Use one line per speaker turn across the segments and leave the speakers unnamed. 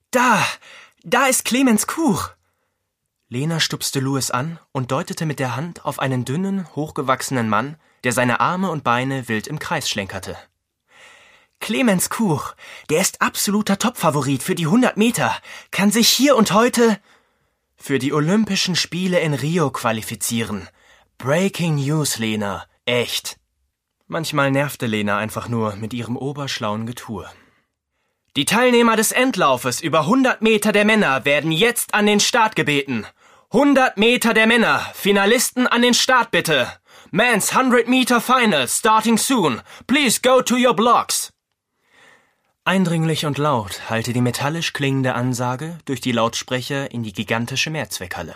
Da ist Clemens Kuch. Lena stupste Louis an und deutete mit der Hand auf einen dünnen, hochgewachsenen Mann, der seine Arme und Beine wild im Kreis schlenkerte. Clemens Kuch, der ist absoluter Topfavorit für die 100 Meter, kann sich hier und heute für die Olympischen Spiele in Rio qualifizieren. Breaking News, Lena, echt. Manchmal nervte Lena einfach nur mit ihrem oberschlauen Getue. Die Teilnehmer des Endlaufes über 100 Meter der Männer werden jetzt an den Start gebeten. 100 Meter der Männer, Finalisten an den Start bitte. Men's 100 Meter Final starting soon. Please go to your blocks. Eindringlich und laut hallte die metallisch klingende Ansage durch die Lautsprecher in die gigantische Mehrzweckhalle.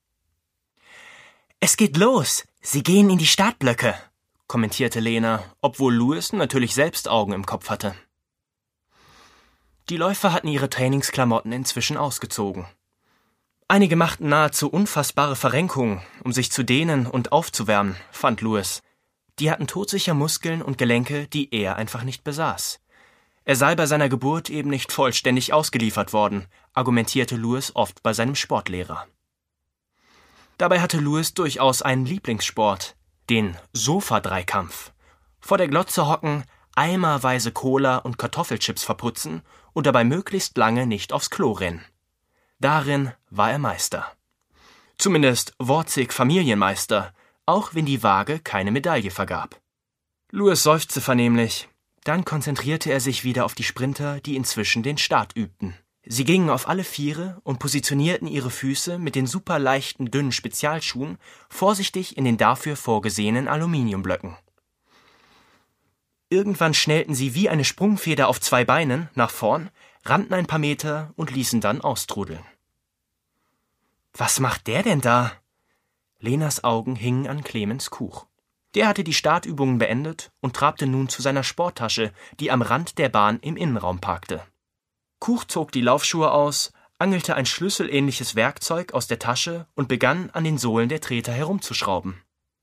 Es geht los. Sie gehen in die Startblöcke, kommentierte Lena, obwohl Louis natürlich selbst Augen im Kopf hatte. Die Läufer hatten ihre Trainingsklamotten inzwischen ausgezogen. Einige machten nahezu unfassbare Verrenkungen, um sich zu dehnen und aufzuwärmen, fand Louis. Die hatten todsicher Muskeln und Gelenke, die er einfach nicht besaß. Er sei bei seiner Geburt eben nicht vollständig ausgeliefert worden, argumentierte Louis oft bei seinem Sportlehrer. Dabei hatte Louis durchaus einen Lieblingssport, den Sofa-Dreikampf. Vor der Glotze hocken, eimerweise Cola und Kartoffelchips verputzen und dabei möglichst lange nicht aufs Klo rennen. Darin war er Meister. Zumindest wortzig Familienmeister, auch wenn die Waage keine Medaille vergab. Louis seufzte vernehmlich. Dann konzentrierte er sich wieder auf die Sprinter, die inzwischen den Start übten. Sie gingen auf alle Viere und positionierten ihre Füße mit den superleichten, dünnen Spezialschuhen vorsichtig in den dafür vorgesehenen Aluminiumblöcken. Irgendwann schnellten sie wie eine Sprungfeder auf 2 Beinen nach vorn, rannten ein paar Meter und ließen dann austrudeln. Was macht der denn da? Lenas Augen hingen an Clemens Kuch. Der hatte die Startübungen beendet und trabte nun zu seiner Sporttasche, die am Rand der Bahn im Innenraum parkte. Kuch zog die Laufschuhe aus, angelte ein schlüsselähnliches Werkzeug aus der Tasche und begann, an den Sohlen der Treter herumzuschrauben.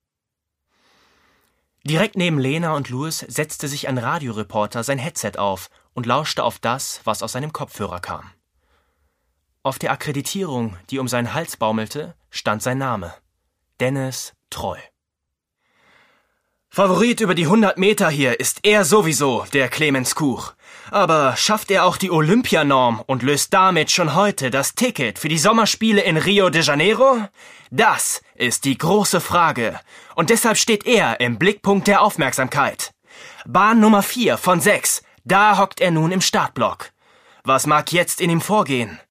Direkt neben Lena und Louis setzte sich ein Radioreporter sein Headset auf und lauschte auf das, was aus seinem Kopfhörer kam. Auf der Akkreditierung, die um seinen Hals baumelte, stand sein Name: Dennis Treu. Favorit über die 100 Meter hier ist er sowieso, der Clemens Kuch. Aber schafft er auch die Olympianorm und löst damit schon heute das Ticket für die Sommerspiele in Rio de Janeiro? Das ist die große Frage. Und deshalb steht er im Blickpunkt der Aufmerksamkeit. Bahn Nummer 4 von 6, da hockt er nun im Startblock. Was mag jetzt in ihm vorgehen?